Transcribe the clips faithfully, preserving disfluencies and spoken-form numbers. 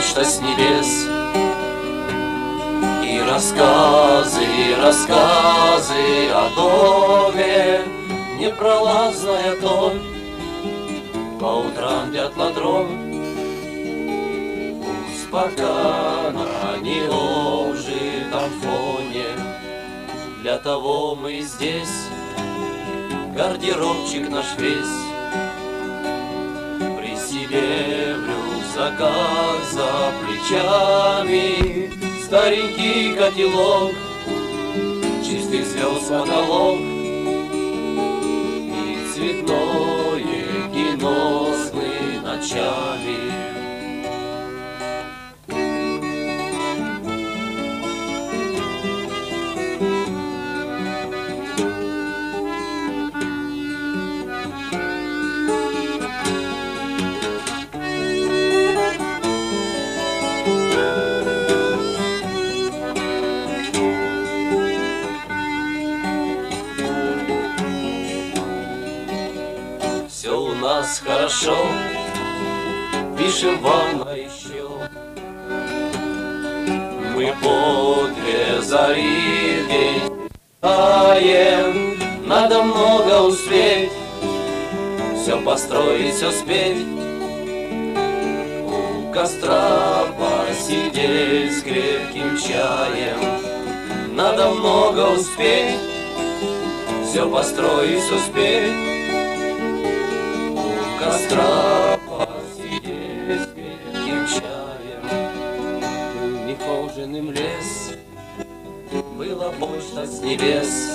почта с небес. И рассказы, и рассказы о доме, непролазная топь, по утрам дятлодром. Пока на необжитом фоне, для того мы здесь, гардеробчик наш весь. При себе в рюкзаках за плечами старенький котелок, чистых звезд потолок и цветное кино сны ночами. Все у нас хорошо, пишем вам, а еще мы по две зари в день читаем. Надо много успеть, все построить, все спеть, у костра посидеть с крепким чаем. Надо много успеть, все построить, все спеть, костра посидеть с крепким чаем. Был нехоженным лес, была почта с небес.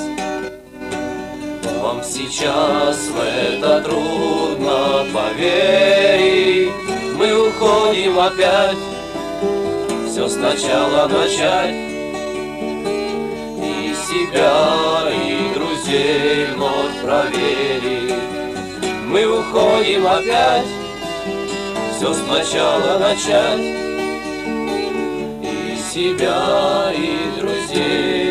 Вам сейчас в это трудно поверить, мы уходим опять, все сначала начать, и себя, и друзей вновь проверить. Мы уходим опять, все сначала начать, и себя, и друзей